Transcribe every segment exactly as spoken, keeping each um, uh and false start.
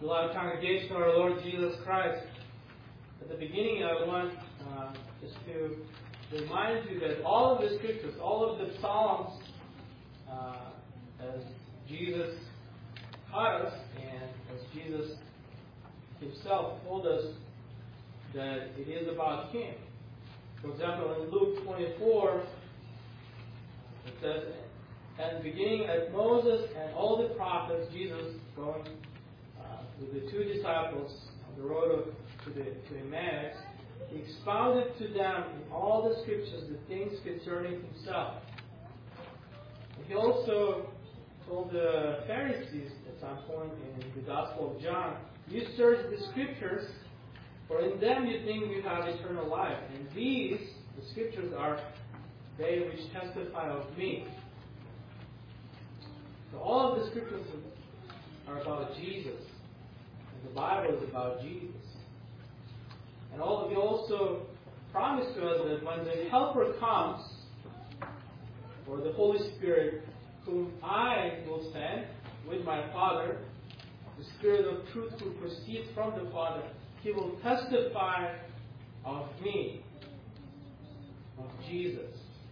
Beloved congregation of our Lord Jesus Christ, at the beginning I want uh, just to remind you that all of the scriptures, all of the Psalms, uh, as Jesus taught us and as Jesus himself told us that it is about Him. For example, in Luke twenty-four, it says, and beginning at Moses and all the prophets, Jesus going uh, with the two disciples on the road of, to, the, to Emmaus, he expounded to them in all the scriptures the things concerning himself. And he also told the Pharisees at some point in the Gospel of John, you search the scriptures, for in them you think you have eternal life. And these, the scriptures, are they which testify of me. So all of the scriptures are about Jesus. And the Bible is about Jesus. And all of you also promised to us that when the Helper comes, or the Holy Spirit, whom I will send with my Father, the Spirit of truth who proceeds from the Father, He will testify of me, of Jesus.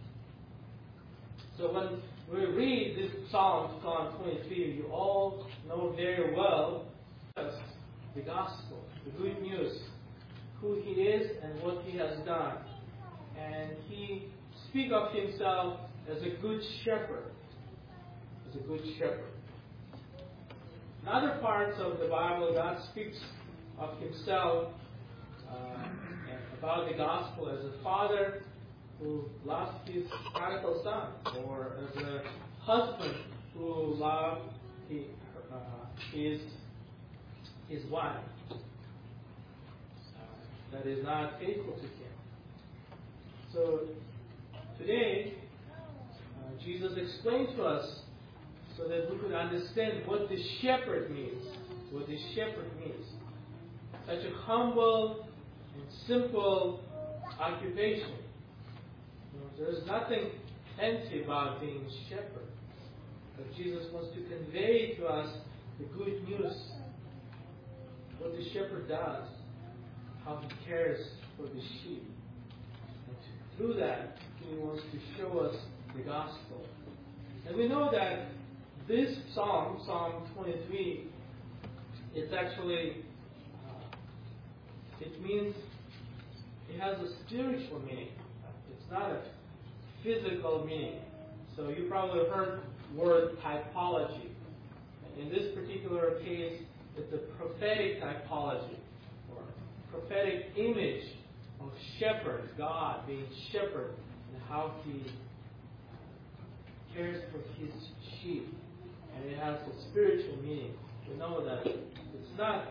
So when we read this Psalm, Psalm twenty-three, you all know very well the gospel, the good news, who He is and what He has done. And He speaks of Himself as a good shepherd. As a good shepherd. In other parts of the Bible, God speaks of Himself uh, and about the gospel as a father who loves his prodigal son, or as a husband who loves his, uh, his, his wife uh, that is not faithful to him. So today, uh, Jesus explained to us so that we could understand what the shepherd means. What the shepherd means. Such a humble and simple occupation. You know, there's nothing fancy about being a shepherd. But Jesus wants to convey to us the good news. What the shepherd does. How he cares for the sheep. And through that, he wants to show us the gospel. And we know that this psalm, Psalm twenty-three, it's actually, uh, it means, it has a spiritual meaning. It's not a physical meaning. So you probably heard the word typology. And in this particular case, it's a prophetic typology, or prophetic image of shepherd, God being shepherd, and how He cares for His sheep. And it has a spiritual meaning. We know that it's not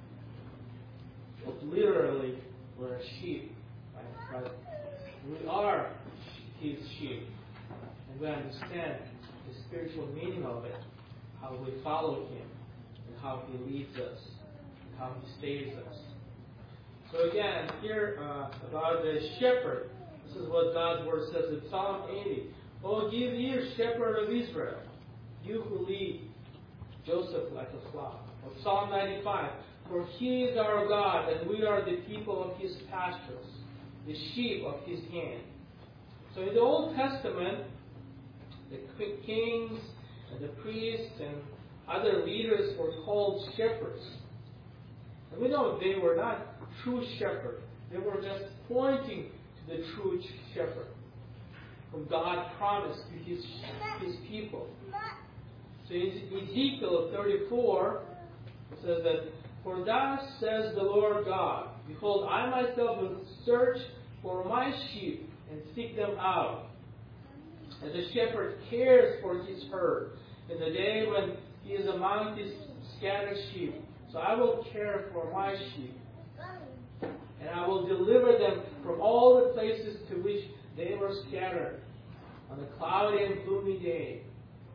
literally we're sheep, right? But we are His sheep. And we understand the spiritual meaning of it, how we follow Him, and how He leads us, and how He saves us. So again, here uh, about the shepherd, this is what God's Word says in Psalm eighty. Oh, give ear, shepherd of Israel, you who lead Joseph like a flock. Or Psalm ninety-five. For He is our God, and we are the people of His pastures, the sheep of His hand. So in the Old Testament, the kings and the priests and other leaders were called shepherds. And we know they were not true shepherds. They were just pointing to the true shepherd, whom God promised to His, his people. So in Ezekiel thirty-four, it says that, for thus says the Lord God, behold, I myself will search for my sheep and seek them out. As a shepherd cares for his herd in the day when he is among his scattered sheep, so I will care for my sheep. And I will deliver them from all the places to which they were scattered on a cloudy and gloomy day.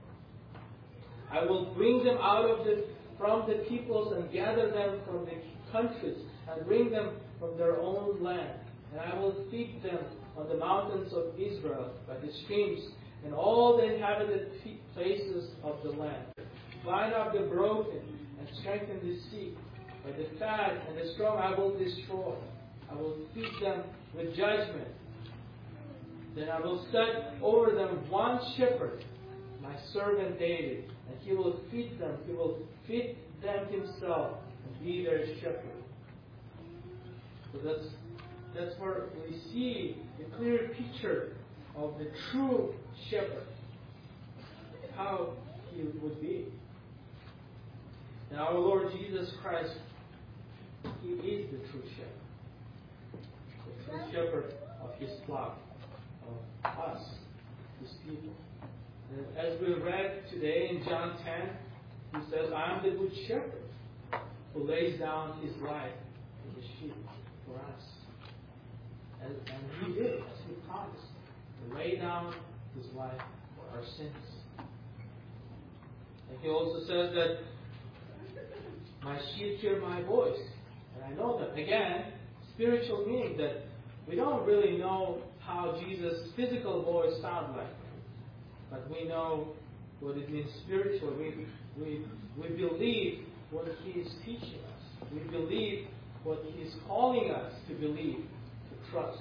I will bring them out of the, from the peoples and gather them from the countries and bring them from their own land. And I will feed them on the mountains of Israel by the streams and all the inhabited places of the land. Bind up the broken and and strengthen the sick. But the fat and the strong I will destroy. I will feed them with judgment. Then I will set over them one shepherd, my servant David, and he will feed them. He will feed them himself and be their shepherd. So that's that's where we see a clear picture of the true shepherd, how he would be. And our Lord Jesus Christ, he is the true shepherd, the true shepherd of his flock, of us, his people. And as we read today in John ten, he says, I am the good shepherd who lays down his life for the sheep, for us. And, and he did, as he promised, to lay down his life for our sins. And he also says that my sheep hear my voice. And I know that, again, spiritual meaning, that we don't really know how Jesus' physical voice sounds like. But we know what it means spiritually. We, we, we believe what he is teaching us. We believe what he is calling us to believe, to trust.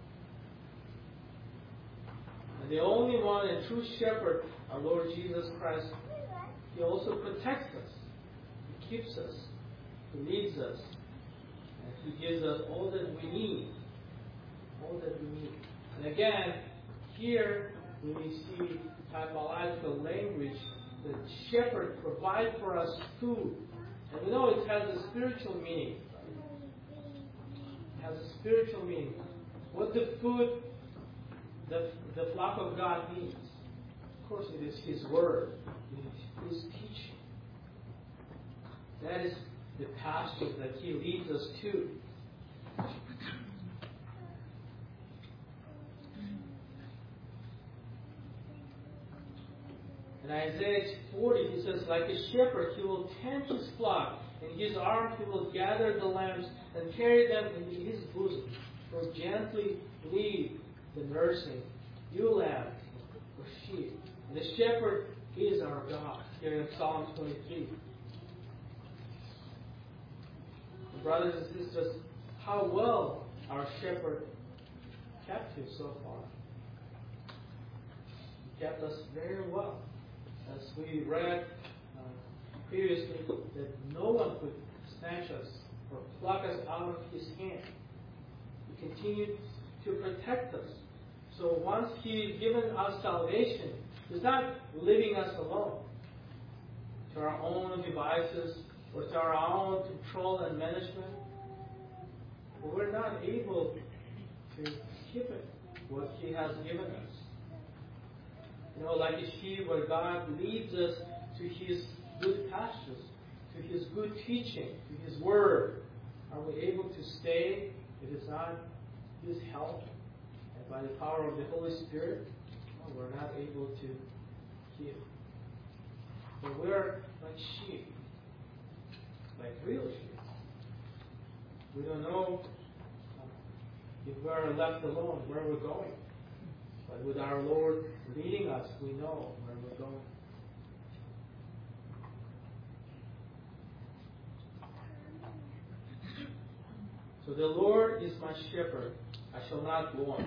And the only one and true shepherd, our Lord Jesus Christ, he also protects us. He keeps us. He leads us. And he gives us all that we need. All that we need. And again, here we see typological language. The shepherd provides for us food. And we know it has a spiritual meaning. It has a spiritual meaning. What the food the, the flock of God needs. Of course, it is His Word. It is His teaching. That is the pasture that He leads us to. In Isaiah forty, he says, like a shepherd, he will tend his flock. In his arm he will gather the lambs and carry them in his bosom. He will gently lead the nursing ewe lamb or sheep. And the shepherd is our God, here in Psalm twenty-three. And brothers and sisters, how well our shepherd kept you so far. He kept us very well. As we read uh, previously, that no one could snatch us or pluck us out of His hand. He continued to protect us. So once He's given us salvation, He's not leaving us alone to our own devices or to our own control and management. But we're not able to keep it, what He has given us. You know, like a sheep where God leads us to His good pastures, to His good teaching, to His Word. Are we able to stay if it's not His help and by the power of the Holy Spirit? No, we're not able to keep. But we're like sheep, like real sheep. We don't know if we're left alone, where we're going. But with our Lord leading us, we know where we're going. So the Lord is my shepherd, I shall not want.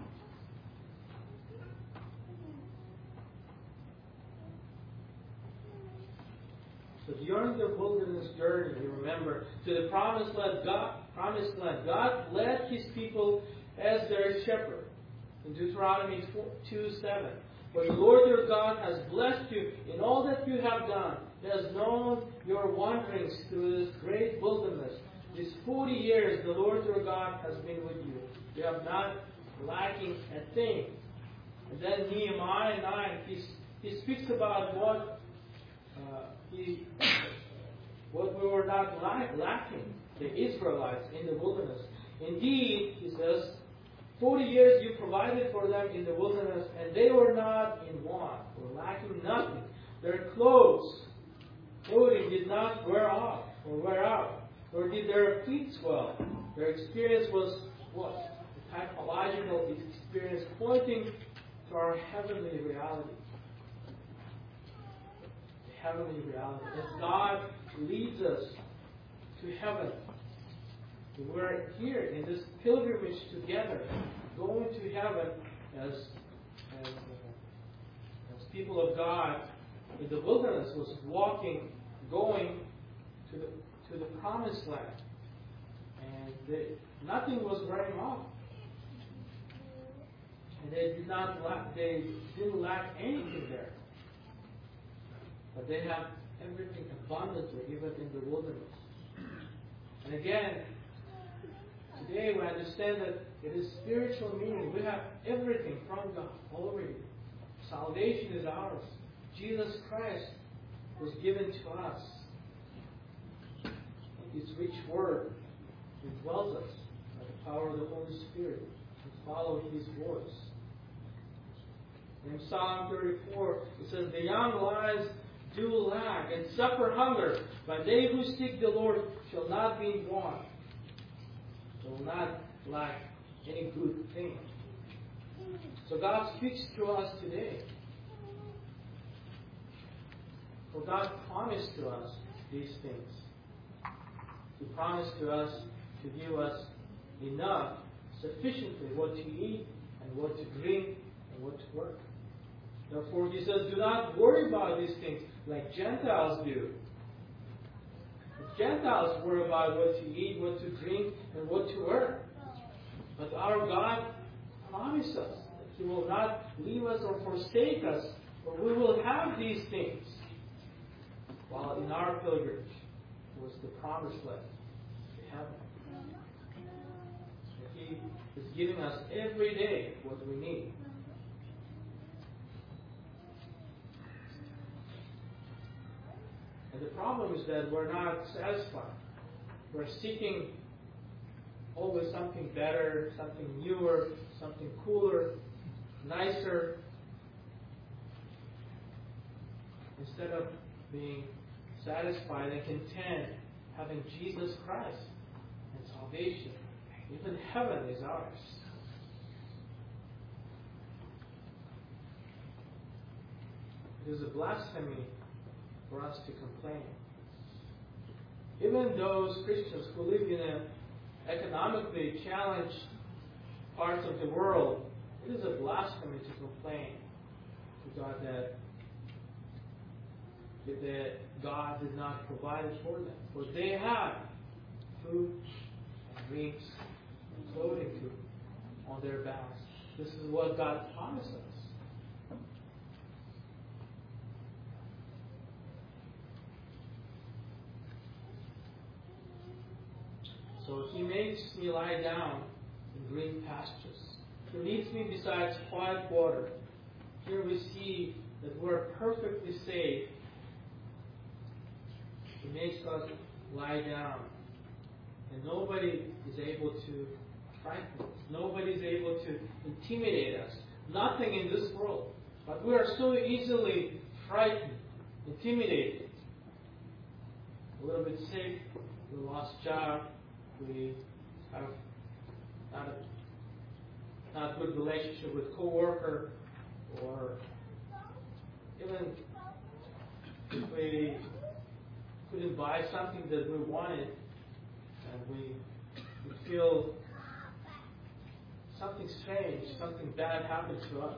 So during the wilderness journey, you remember, to the promised land, God, promised land, God led His people as their shepherd. In Deuteronomy two seven, for the Lord your God has blessed you in all that you have done. He has known your wanderings through this great wilderness. These forty years the Lord your God has been with you. You have not lacking a thing. And then Nehemiah nine, he, he speaks about what uh, he, what we were not lack, lacking, the Israelites in the wilderness. Indeed, he says, Forty years you provided for them in the wilderness, and they were not in want, or lacking nothing. Their clothes, clothing did not wear off or wear out, nor did their feet swell. Their experience was what? A typological experience pointing to our heavenly reality. The heavenly reality. As God leads us to heaven. We're here in this pilgrimage together, going to heaven as, as, uh, as people of God in the wilderness was walking, going to the to the promised land. And they, nothing was wearing off. And they did not lack, they didn't lack anything there. But they have everything abundantly, even in the wilderness. And again, today we understand that it is spiritual meaning. We have everything from God already. Salvation is ours. Jesus Christ was given to us. His rich word indwells us by the power of the Holy Spirit. We follow His voice. In Psalm thirty-four, it says, "The young lions do lack and suffer hunger, but they who seek the Lord shall not be in want." They will not lack any good thing. So God speaks to us today. For God promised to us these things. He promised to us to give us enough, sufficiently, what to eat and what to drink and what to work. Therefore, He says, do not worry about these things like Gentiles do. The Gentiles worry about what to eat, what to drink, and what to wear. But our God promised us that He will not leave us or forsake us, for we will have these things. While in our pilgrimage was the promised land, to heaven. He is giving us every day what we need. And the problem is that we're not satisfied. We're seeking always something better, something newer, something cooler, nicer, instead of being satisfied and content having Jesus Christ and salvation. Even heaven is ours. It is a blasphemy for us to complain. Even those Christians who live in an economically challenged parts of the world, it is a blasphemy to complain to God that, that God did not provide it for them. For they have food and drinks and clothing to on their backs. This is what God promised us. So He makes me lie down in green pastures. He leads me beside quiet water. Here we see that we're perfectly safe. He makes us lie down. And nobody is able to frighten us. Nobody is able to intimidate us. Nothing in this world. But we are so easily frightened, intimidated. A little bit sick, we lost job, we have not a not good relationship with coworker, or even if we couldn't buy something that we wanted, and we, we feel something strange, something bad happened to us.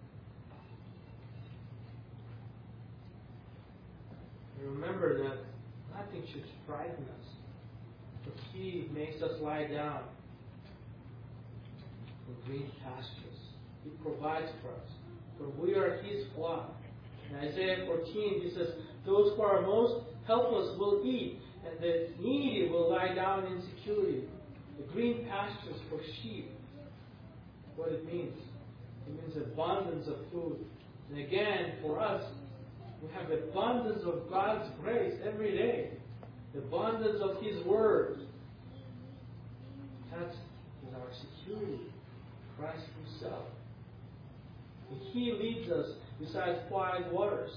And remember that nothing should frighten us. For He makes us lie down in green pastures. He provides for us. For we are His flock. In Isaiah fourteen, He says, those who are most helpless will eat, and the needy will lie down in security. The green pastures for sheep. What it means. It means abundance of food. And again, for us, we have abundance of God's grace every day. The abundance of His Word. That is our security. Christ Himself. And He leads us beside quiet waters.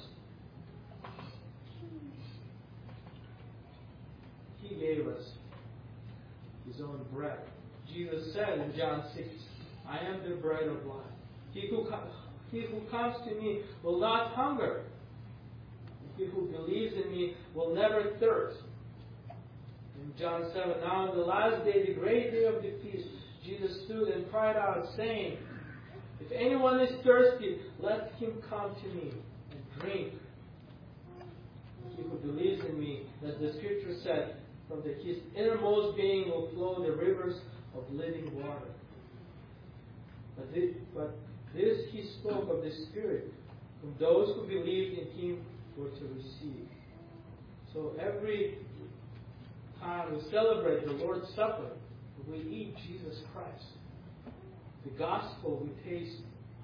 He gave us His own bread. Jesus said in John six, I am the bread of life. He who, he who comes to me will not hunger. He who believes in me will never thirst. In John seven, now in the last day, the great day of the feast, Jesus stood and cried out, saying, if anyone is thirsty, let him come to me and drink. He who believes in me, as the Scripture said, from the, his innermost being will flow the rivers of living water. But this, but this he spoke of the Spirit, whom those who believed in him were to receive. So every time we celebrate the Lord's Supper, we eat Jesus Christ. The gospel we taste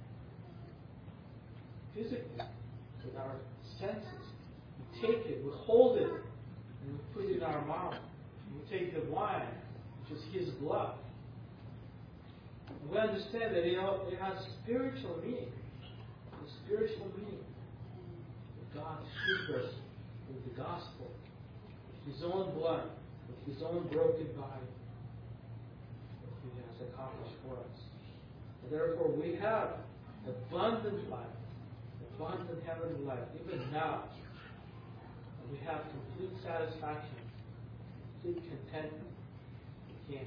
physically with our senses. We take it, we hold it, and we put it in our mouth. We take the wine, which is His blood. And we understand that you know, it has spiritual meaning. The spiritual meaning that God feeds us with the gospel, with His own blood, with His own broken body that He has accomplished for us. And therefore, we have abundant life, abundant heavenly life, even now. And we have complete satisfaction, complete contentment in Him.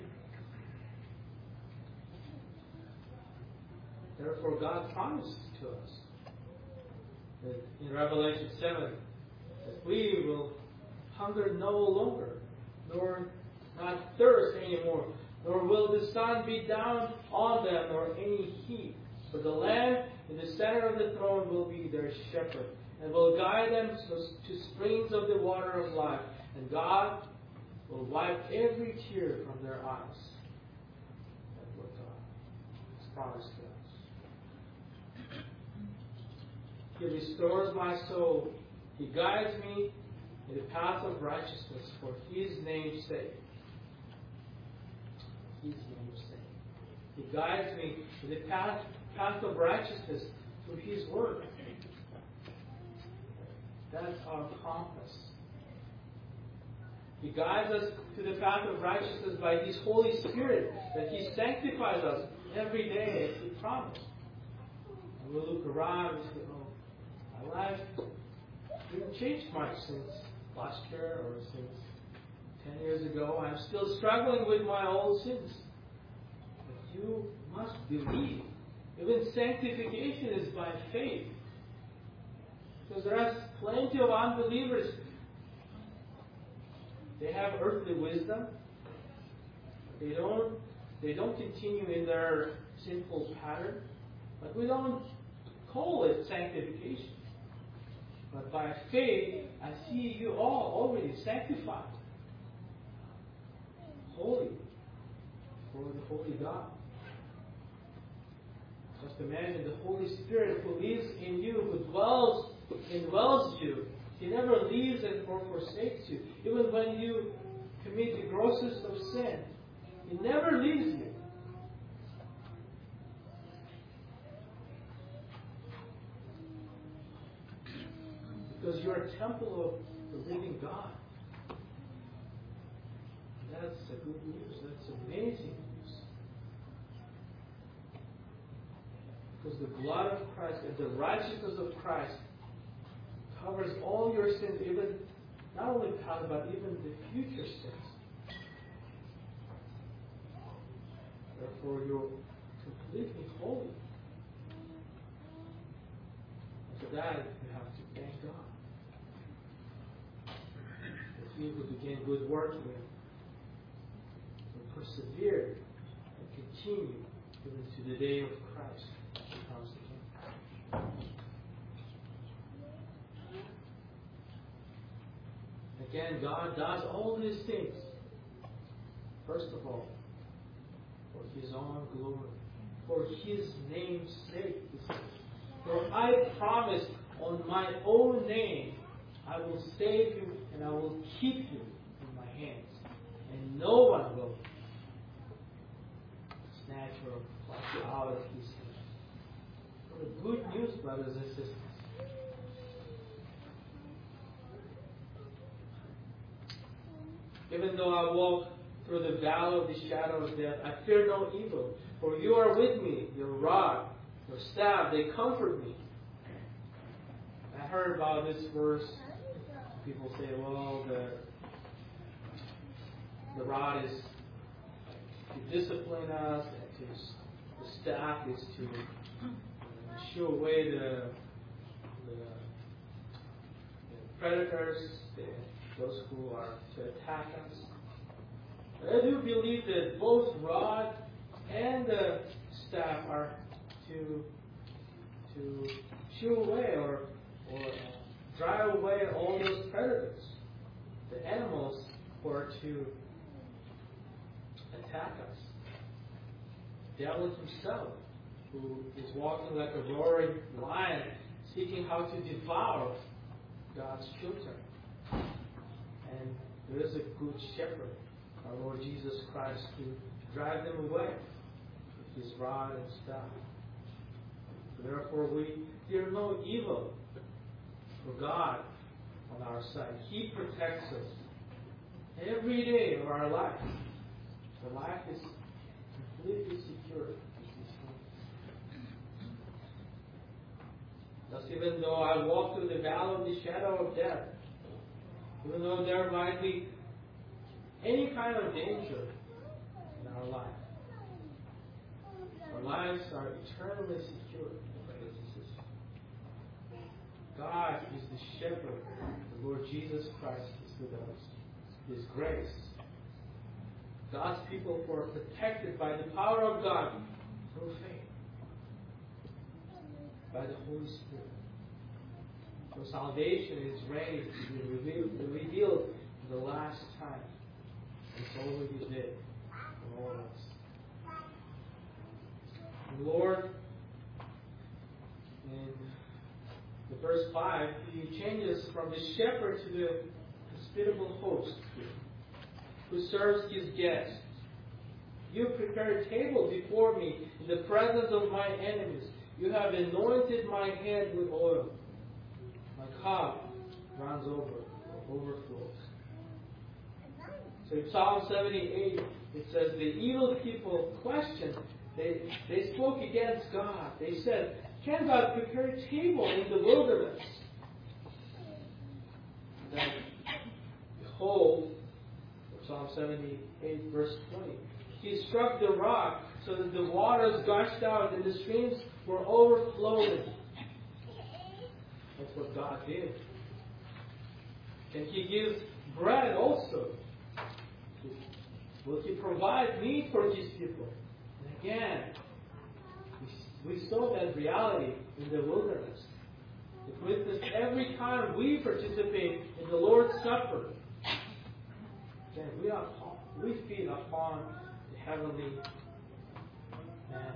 Therefore, God promised to us that in Revelation seven that we will hunger no longer, nor not thirst anymore, nor will the sun be down on them, nor any heat. For the Lamb in the center of the throne will be their shepherd, and will guide them to springs of the water of life. And God will wipe every tear from their eyes. That's what God has promised to us. He restores my soul. He guides me in the path of righteousness for His name's sake. His name's sake. He guides me in the path, path of righteousness through His word. That's our compass. He guides us to the path of righteousness by His Holy Spirit, that He sanctifies us every day as He promised. And we look around and say, oh, my life didn't change much since last year or since ten years ago. I'm still struggling with my old sins. But you must believe. Even sanctification is by faith. Because there are plenty of unbelievers. They have earthly wisdom. They don't, they don't continue in their sinful pattern. But we don't call it sanctification. But by faith, I see you all already sanctified. Holy. For the holy God. Just imagine the Holy Spirit who lives in you, who dwells, indwells you. He never leaves and or forsakes you. Even when you commit the grossest of sin, He never leaves you. Because you're a temple of the living God. That's a good news. That's amazing news. Because the blood of Christ and the righteousness of Christ covers all your sins, even not only past, but even the future sins. Therefore, you're completely holy. And for that, you have to thank God. That He who began good work in you will persevere and continue even to the day of Christ who comes again. Again, God does all these things, first of all, for His own glory, for His name's sake. For I promised on my own name, I will save you and I will keep you in my hands, and no one will snatch or pluck you out of His hand. What a good news, brothers and sisters. Even though I walk through the valley of the shadow of death, I fear no evil, for you are with me. Your rod, your staff, they comfort me. I heard about this verse People say, well, the the rod is to discipline us, and to, the staff is to uh, shoo away the, the, the predators, the, those who are to attack us. But I do believe that both rod and the staff are to to shoo away or or uh, drive away all those predators, the animals who are to attack us. The devil himself, who is walking like a roaring lion, seeking how to devour God's children. And there is a good shepherd, our Lord Jesus Christ, to drive them away with his rod and staff. Therefore, we fear no evil, for God on our side. He protects us every day of our life. The life is completely secure. Thus, even though I walk through the valley of the shadow of death, even though there might be any kind of danger in our life, our lives are eternally secure. God is the shepherd. The Lord Jesus Christ is with us. His grace. God's people who are protected by the power of God through faith. By the Holy Spirit. So salvation is ready to be revealed, revealed in the last time. It's already did for all of us. The Lord, in the verse five, he changes from the shepherd to the hospitable host who serves his guests. You prepare a table before me in the presence of my enemies. You have anointed my head with oil. My cup runs over, overflows. So in Psalm seventy-eight, it says, the evil people questioned. They, they spoke against God. They said, can God prepare a table in the wilderness? Then, behold, Psalm seventy-eight, verse twenty. He struck the rock so that the waters gushed out and the streams were overflowing. That's what God did. And He gives bread also. Will He provide meat for His people? And again, we saw that reality in the wilderness. It witnessed every time we participate in the Lord's Supper. Then we are we feed upon the heavenly manna.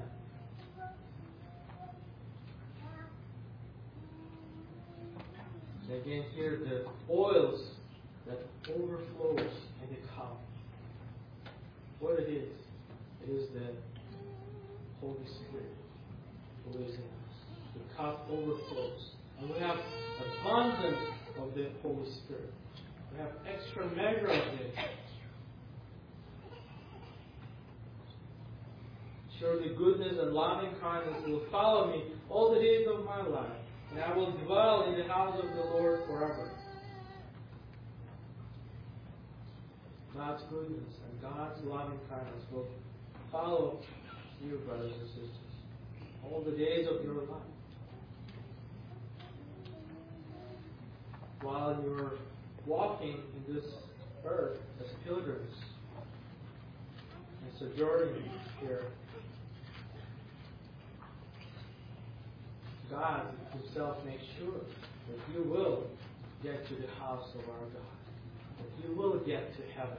Again, here the oils that overflows in the cup. What it is, it is the Holy Spirit who is in us. The cup overflows. And we have abundance of the Holy Spirit. We have extra measure of it. Surely goodness and loving kindness will follow me all the days of my life, and I will dwell in the house of the Lord forever. God's goodness and God's loving kindness will follow you, brothers and sisters, all the days of your life. While you're walking in this earth as pilgrims and sojourning here, God Himself makes sure that you will get to the house of our God, that you will get to heaven.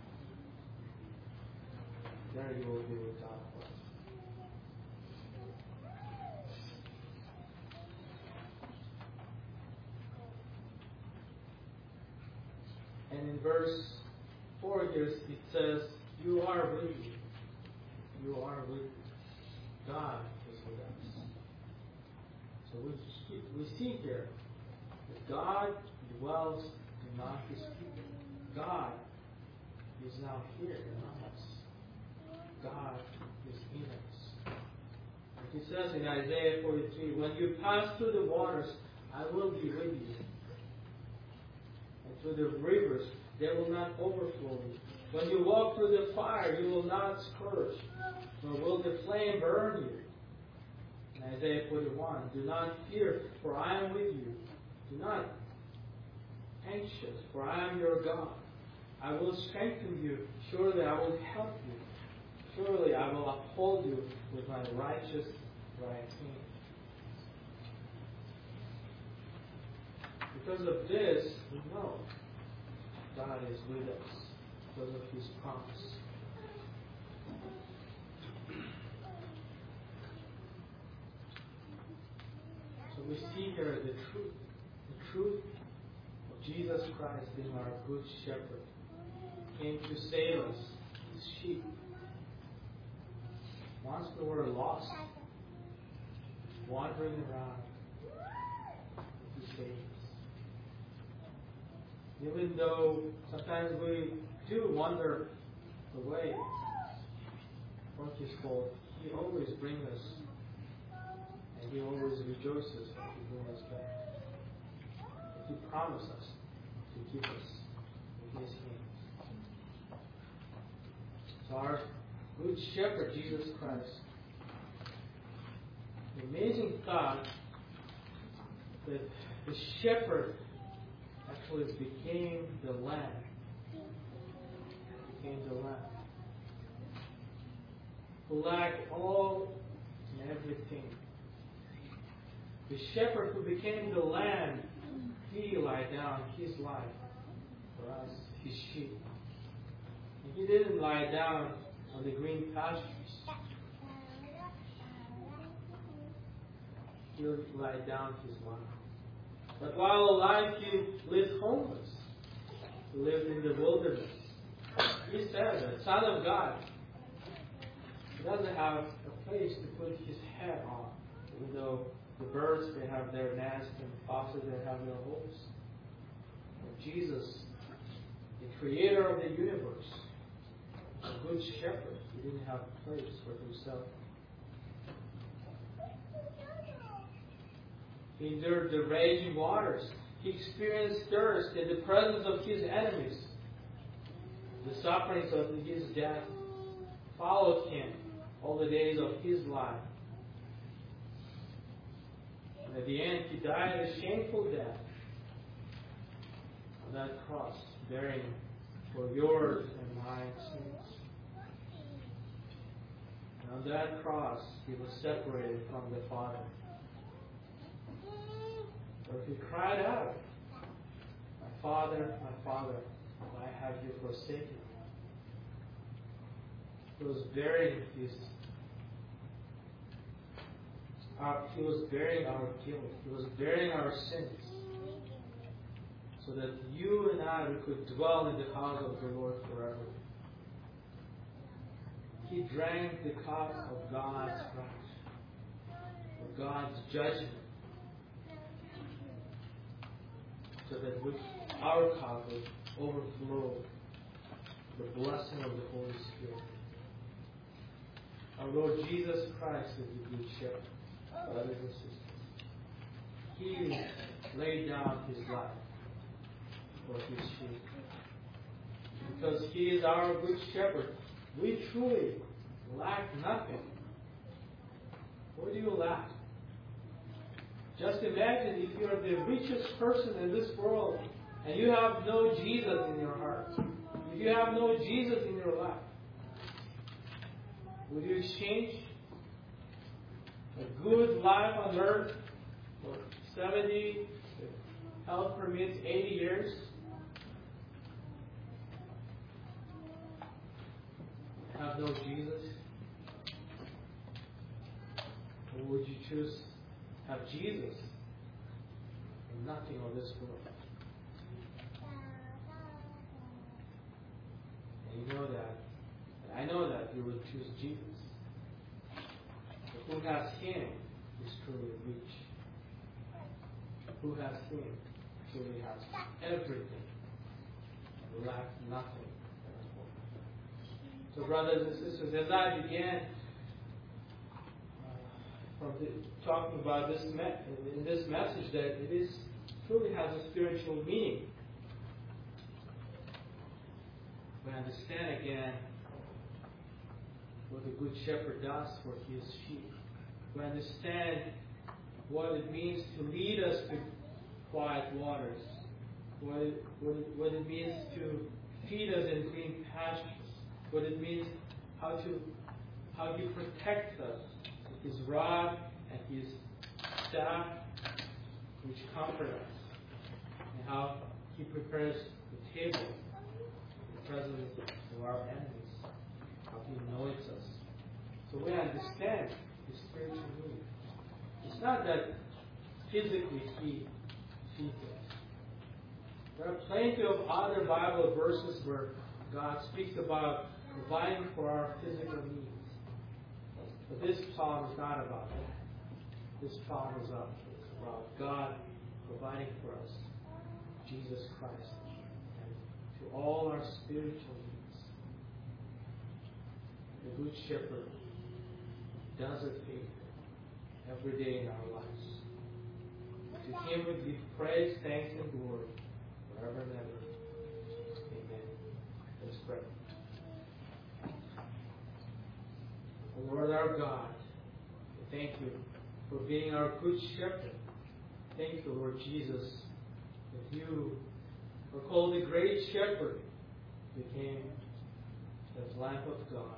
There you will be with God forever. And in verse four here, it says, you are with me. You are with me. God is with us. So we, we see here that God dwells among His people. God is now here among us. God is in us. Like it says in Isaiah forty-three, when you pass through the waters, I will be with you. through the rivers, they will not overflow you. When you walk through the fire, you will not scorch, nor will the flame burn you. In Isaiah forty-one, do not fear, for I am with you. Do not be anxious, for I am your God. I will strengthen you. Surely I will help you. Surely I will uphold you with my righteous right hand. Because of this, we know God is with us because of His promise. So we see here the truth, the truth of Jesus Christ being our good shepherd, came to save us, His sheep. Once we were lost, wandering around, He saved us. Even though sometimes we do wander away from His fold, He always brings us, and He always rejoices when He brings us back. He promised us to keep us in His hands. So our good shepherd, Jesus Christ, the amazing thought that the shepherd actually became the lamb. Became the lamb. Who lacked all and everything. The shepherd who became the lamb, He laid down His life for us, His sheep. And He didn't lie down on the green pastures. He laid down His life. But while alive, He lived homeless. He lived in the wilderness. He said, the Son of God, He doesn't have a place to put His head on, even though the birds, they have their nest, and the foxes, they have their holes. But Jesus, the creator of the universe, a good shepherd, He didn't have a place for Himself. He endured the raging waters. He experienced thirst in the presence of His enemies. The sufferings of His death followed Him all the days of His life. And at the end, He died a shameful death on that cross, bearing for yours and mine sins. And on that cross, He was separated from the Father. For He cried out, "My Father, my Father, why have you forsaken me?" He was bearing His our, He was bearing our guilt. He was bearing our sins, so that you and I we could dwell in the house of the Lord forever. He drank the cup of God's wrath, of God's judgment, so that with our cup would overflow the blessing of the Holy Spirit. Our Lord Jesus Christ is the good shepherd, brothers and sisters. He laid down His life for His sheep. Because He is our good shepherd, we truly lack nothing. What do you lack? Just imagine if you are the richest person in this world and you have no Jesus in your heart. If you have no Jesus in your life, would you exchange a good life on earth for seventy, if health permits, eighty years? Have no Jesus? Or would you choose have Jesus and nothing of this world? And you know that, and I know that you would choose Jesus. But who has Him is truly rich. Who has Him truly has everything and lacks nothing. So brothers and sisters, as I began uh, from the, talking about this me- in this message, that it is truly has a spiritual meaning. understand again what the Good Shepherd does for his sheep. We understand what it means to lead us to quiet waters. What it, what it, what it means to feed us in green pastures. What it means how to how He protects us with His rod and His staff, which comfort us, and how He prepares the table in the presence of our enemies, how He anoints us. So we understand His spiritual need. It's not that physically He feeds us. There are plenty of other Bible verses where God speaks about providing for our physical needs. But this psalm is not about that. This psalm is about God providing for us Jesus Christ and to all our spiritual needs. The Good Shepherd does it faithfully every day in our lives. To Him we give praise, thanks, and glory forever and ever. Amen. Let's pray. O Lord our God, we thank You for being our Good Shepherd. Thank You, Lord Jesus, that You were called the Great Shepherd, became the Lamb of God,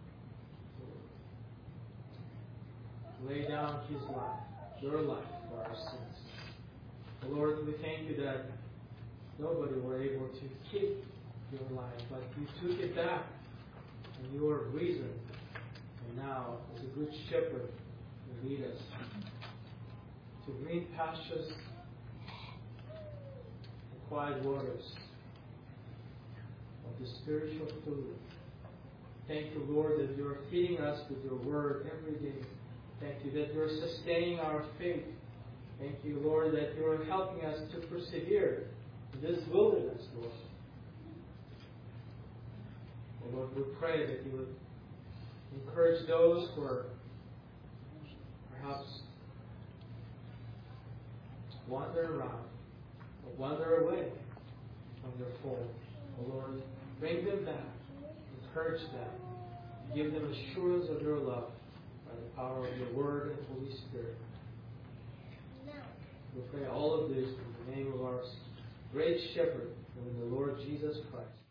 to lay down His life, Your life, for our sins. O Lord, we thank You that nobody were able to keep Your life, but You took it back, and You are risen. And now, as a Good Shepherd, You lead us to green pastures and quiet waters of the spiritual food. Thank You, Lord, that You are feeding us with Your word every day. Thank You that You are sustaining our faith. Thank You, Lord, that You are helping us to persevere in this wilderness, Lord. Oh, Lord, we pray that You would encourage those who are perhaps wander around or wander away from Your fold. Oh Lord, bring them back, encourage them, give them assurance of Your love by the power of Your Word and Holy Spirit. We pray all of this in the name of our great Shepherd, and in the Lord Jesus Christ.